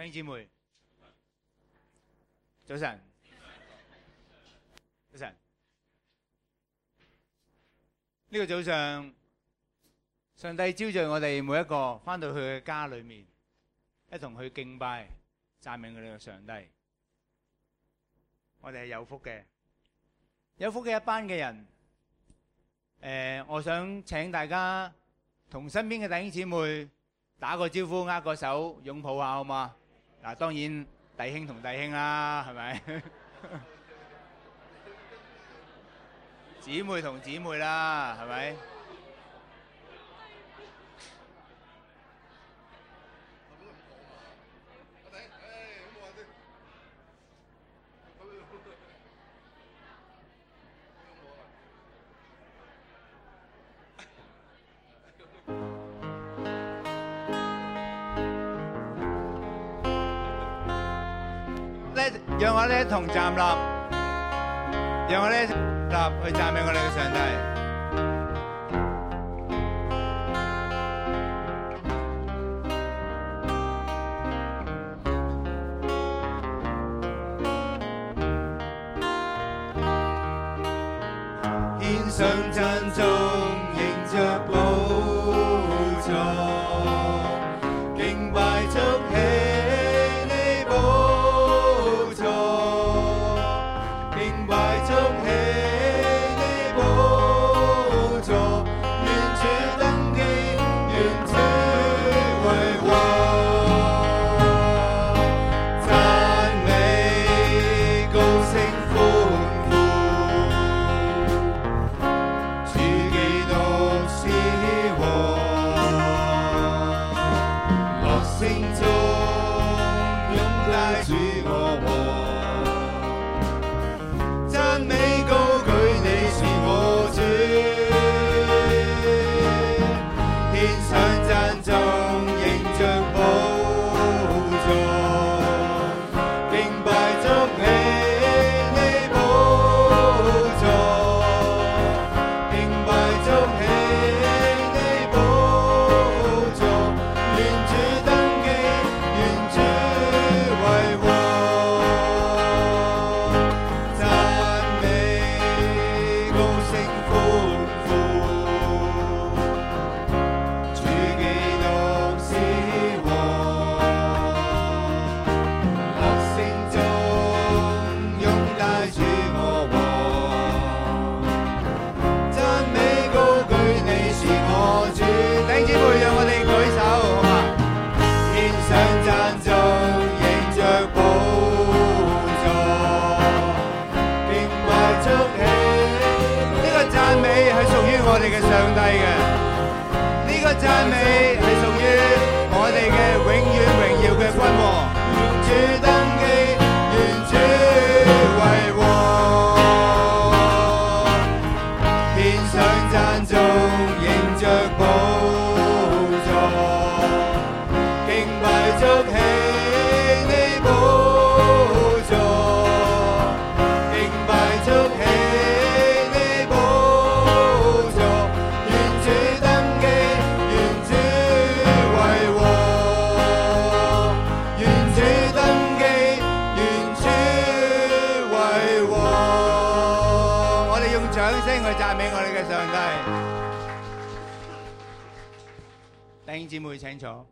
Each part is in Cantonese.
弟兄姊妹，早晨，早晨。呢個早上，上帝召聚我哋每一個返到佢嘅家裏面，一同去敬拜、讚美我哋嘅上帝。我哋係有福嘅，有福嘅一班嘅人。我想請大家同身邊嘅弟兄姊妹打個招呼、握個手、擁抱下，好嘛？嗱，當然弟兄同弟兄啦，係咪？姊妹同姊妹啦，係咪？讓我哋一同站立，讓我哋一同立去讚美我哋嘅上帝。獻上讚頌，迎着寶座，敬拜築起。我哋嘅上帝嘅呢個讚美係屬於我哋嘅永遠榮耀嘅君王，願主登基，願主為王，獻上讚頌，迎着寶座，敬拜築起你寶座，敬拜築起。讚美我哋嘅上帝，弟兄姊妹請坐。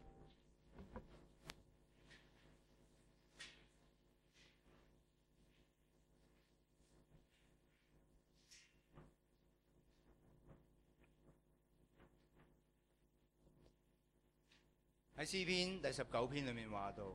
喺詩篇第19篇裏面話到，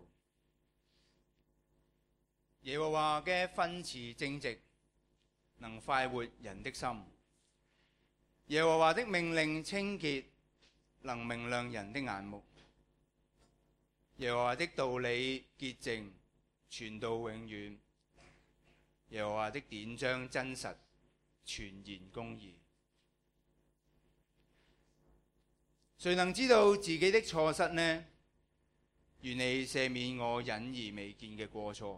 耶和華嘅訓詞正直，能快活人的心。耶和華的命令清潔，能明亮人的眼目。耶和華的道理潔淨，傳到永遠。耶和華的典章真實，全然公義。誰能知道自己的錯失呢？願你赦免我隱而未見嘅過錯。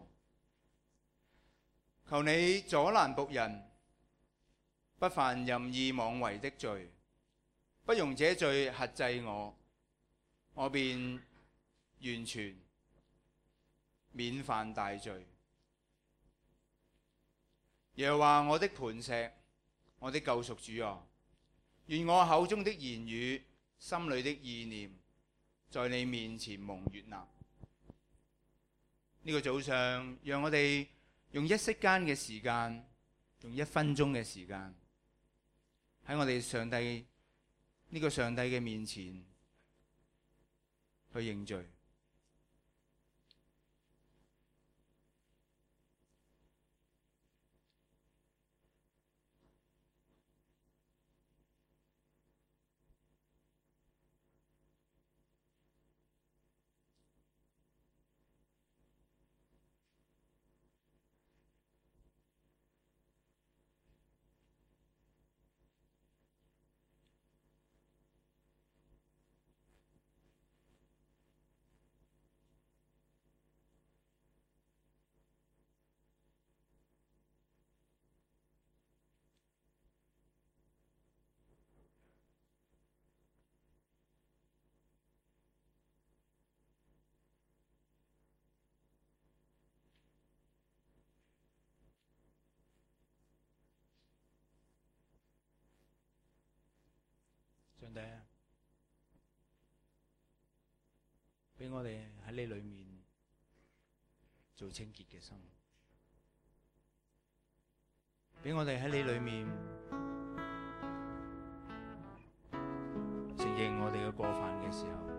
求你阻攔僕人，不犯任意妄為的罪，不容這罪轄制我，我便完全免犯大罪。耶和華我的磐石，我的救贖主啊，願我口中的言語、心裏的意念，在你面前蒙悅納。呢個早上，讓我哋用一息間嘅時間，用1分鐘嘅時間，喺我哋上帝呢個上帝嘅面前去認罪。上帝啊，俾我哋喺你裏面做清潔嘅心，俾我哋喺你裏面承認我哋嘅過犯嘅時候，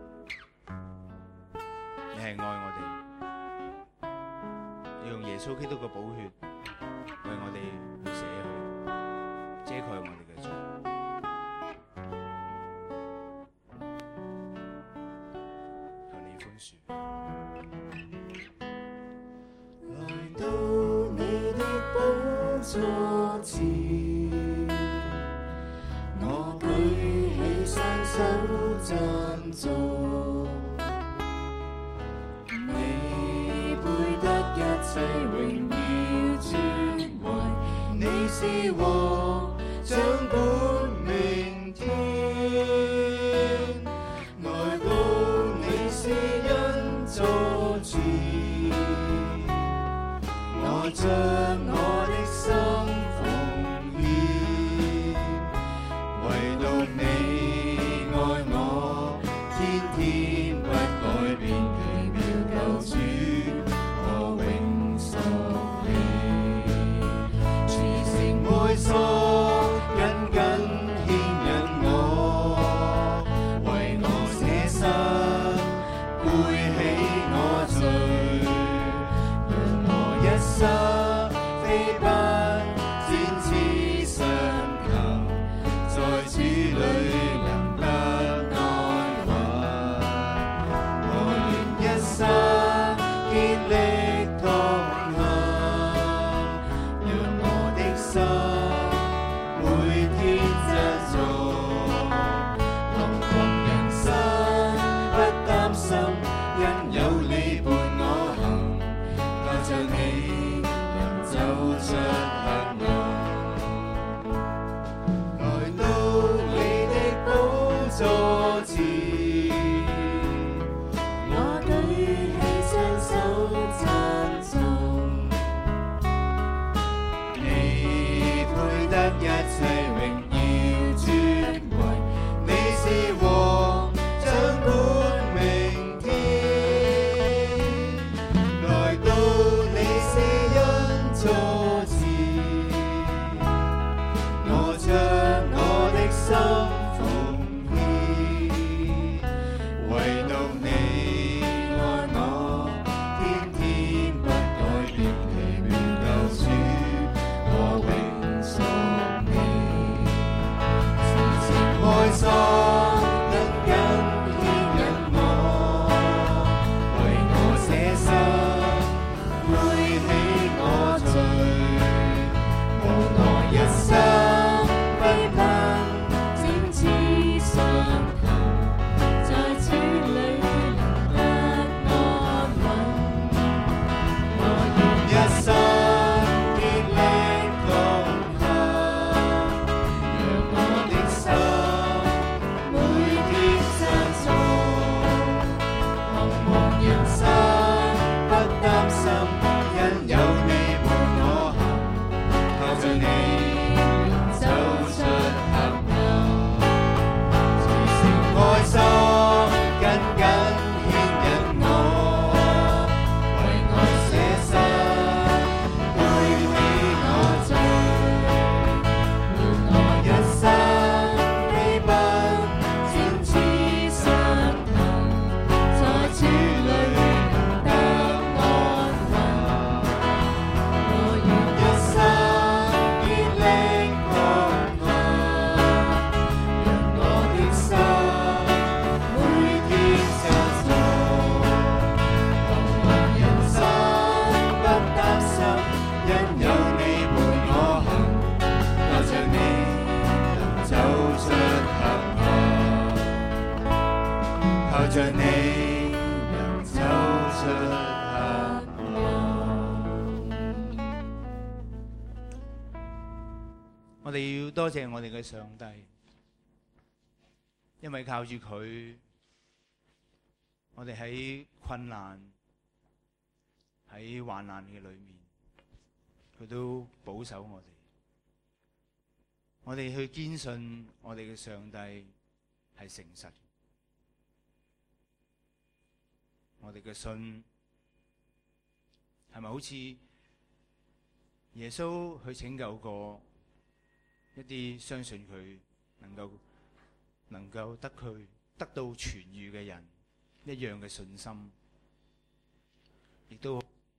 你係愛我哋，你用耶穌基督嘅寶血為我哋去捨去，遮蓋我哋嘅罪。 來到你的寶座前，我舉起雙手讚頌，你配得一切榮耀尊貴，你是王掌管明天。將我的心奉獻，唯獨你愛我，天天不改變，奇妙救主，我永屬你。全城愛所緊緊牽引我，為我捨身，背起我罪。非不展翅上騰，在主裏能得安穩。我願一生竭力同行，讓我的心每天珍重。惶惶人生不擔心，因有你伴我行，靠着你走出黑暗，來到你的寶座前，我舉起雙手讚頌，你配得一切榮耀尊貴，你是王掌管明天。 多謝我哋嘅上帝，因為靠住佢，我哋喺困難、喺患難嘅裏面，佢都保守我哋。我哋去堅信我哋嘅上帝係誠實，我哋嘅信係咪好似耶穌去拯救過一啲相信佢能夠得到痊癒嘅人一樣嘅信心，亦都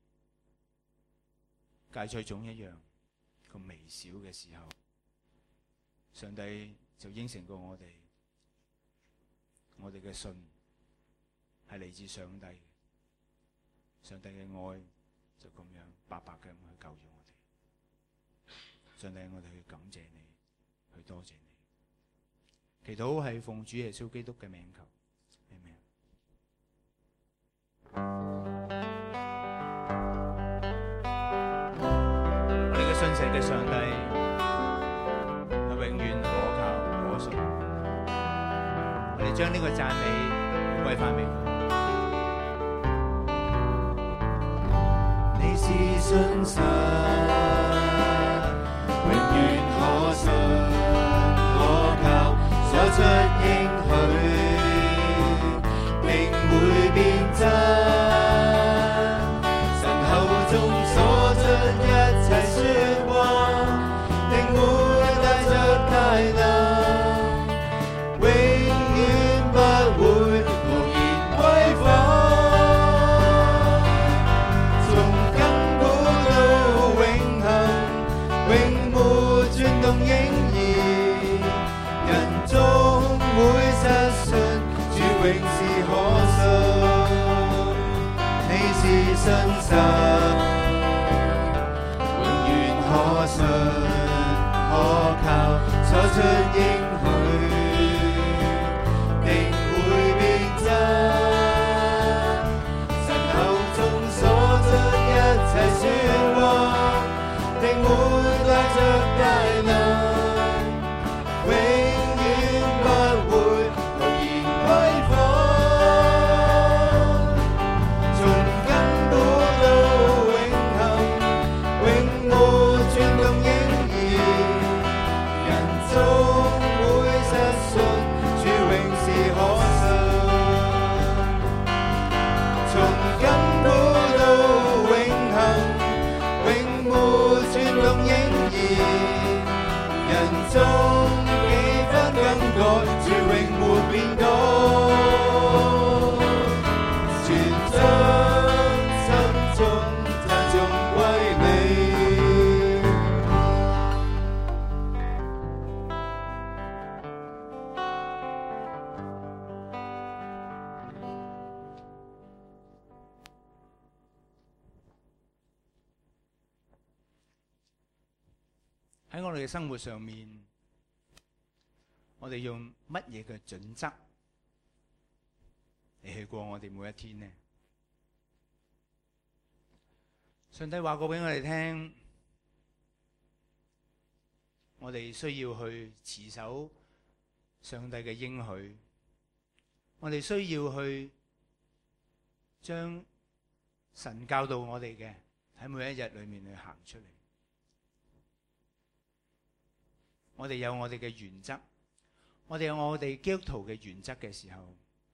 芥菜種一樣咁微小嘅時候，上帝就應承過我哋嘅信係嚟自上帝，上帝嘅愛就咁樣白白嘅咁去救咗我哋。上帝，我哋去感謝你，去多謝你。祈禱係奉主耶穌基督嘅名求，阿們。我哋嘅信實嘅上帝係永遠可靠可信，我哋將呢個讚美歸翻俾佢。 你是信實，永遠可信可靠，所出應許定會變真。神口中所出一切說話，定會帶着大能，永遠不會無言歸訪。從亙古到永恆，永沒轉動影兒，人終會失信，主永是可信。你是信實，永遠可信可靠，所出應許定會變真。神口中所出一切說話，定會帶着大能，永遠不會無言歸訪。從亙古到永恆，永沒轉動影兒，人終會失信，主永是可信。從亙古到永恆，永沒轉動影兒，人終幾分更改，主永沒變改。全將心中讚頌歸你。 喺我哋嘅生活上面，我哋用乜嘢嘅準則嚟去過我哋每一天呢？上帝話過俾我哋聽，我哋需要去持守上帝嘅應許，我哋需要去將神教導我哋嘅喺每一日裏面去行出嚟。我哋有我哋嘅原則，我哋有我哋基督徒嘅原則嘅時候，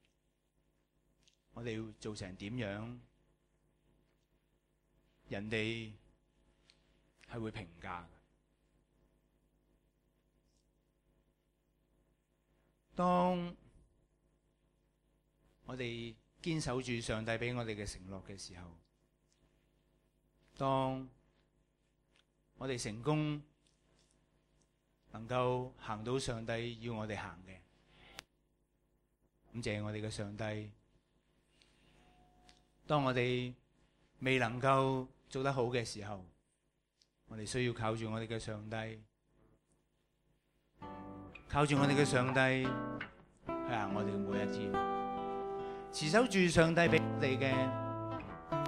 我哋要做成點樣，人哋係會評價嘅。當我哋堅守住上帝俾我哋嘅承諾嘅時候，當我哋成功能夠行到上帝要我哋行嘅，感謝我哋嘅上帝。當我哋未能夠做得好嘅時候，我哋需要靠住我哋嘅上帝，靠住我哋嘅上帝去行我哋嘅每一天，持守住上帝俾我哋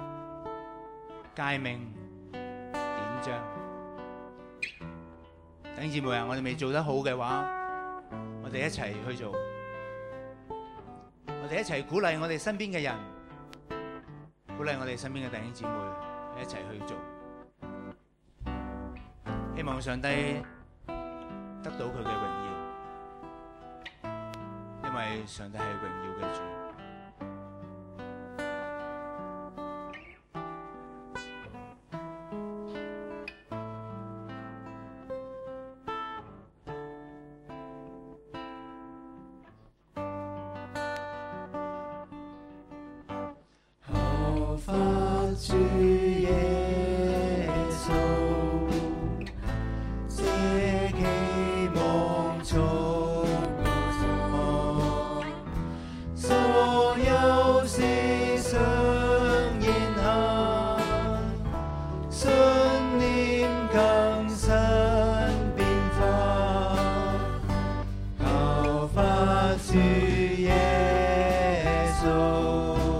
嘅誡命典章。 弟兄姊妹啊，我哋未做得好嘅話，我哋一齊去做，我哋一齊鼓勵我哋身邊嘅人，鼓勵我哋身邊嘅弟兄姊妹一齊去做，希望上帝得到佢嘅榮耀，因為上帝係榮耀嘅主。 主耶穌，這期望從我，所有事上言行，信念更新變化，效法主耶穌。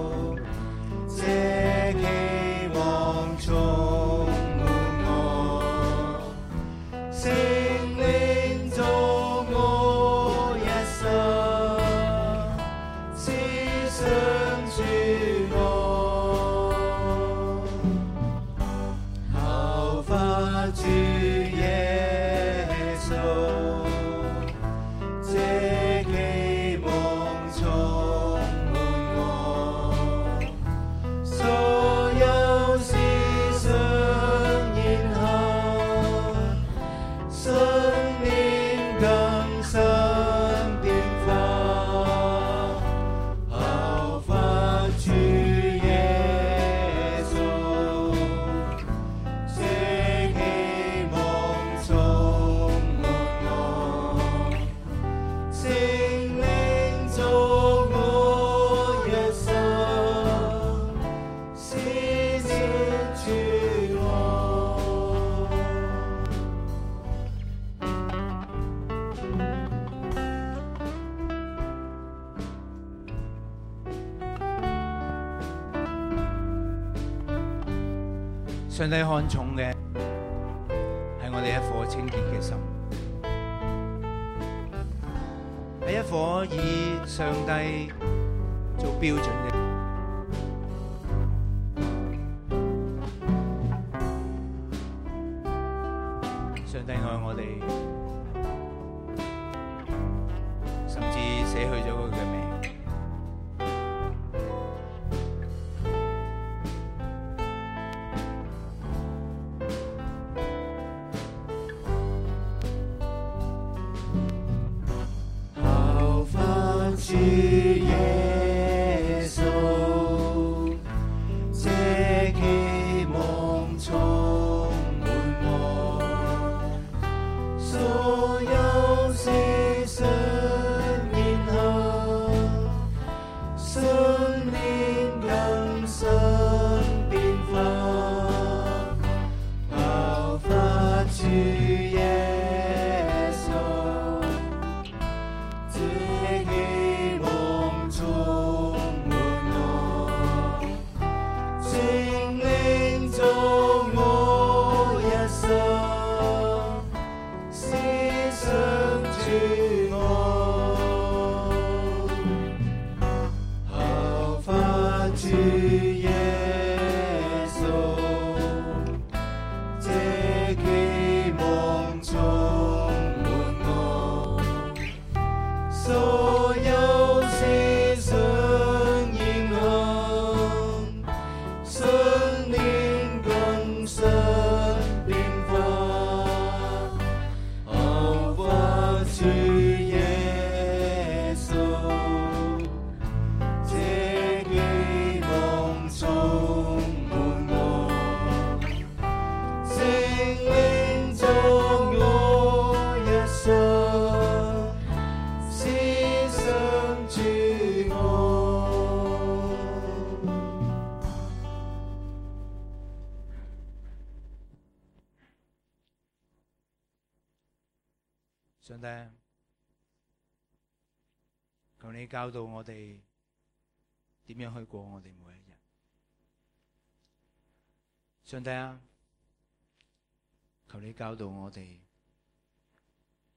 上帝看重嘅係我哋一顆清潔嘅心，係一顆以上帝做標準嘅。上帝愛我哋，甚至捨去咗佢嘅命。 主耶穌，這期望充滿我，所有事上言行，信念更新變化，效法主耶穌。主耶穌，這期望充滿我，所有事上言行，信念更新變化，效法主耶穌。 上帝，求你教導我哋點樣去過我哋每一日。上帝啊，求你教導我哋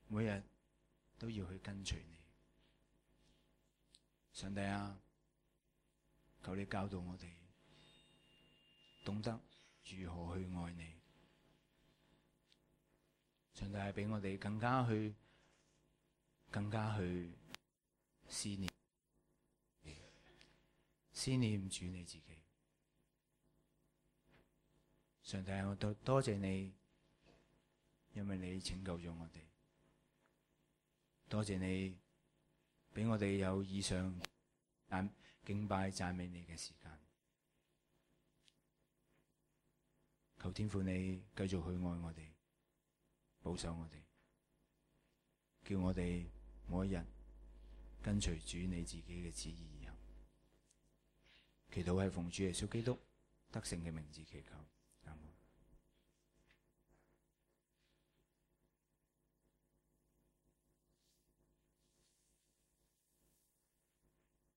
每日都要去跟隨你。上帝啊，求你教導我哋懂得如何去愛你。上帝係俾我哋更加去思念主你自己。上帝，我多謝你，因為你拯救咗我哋。多謝你俾我哋有以上敬拜讚美你嘅時間。求天父你繼續去愛我哋，保守我哋，叫我哋每一日跟隨主你自己嘅旨意而行。祈禱係奉主耶穌基督得勝嘅名字祈求。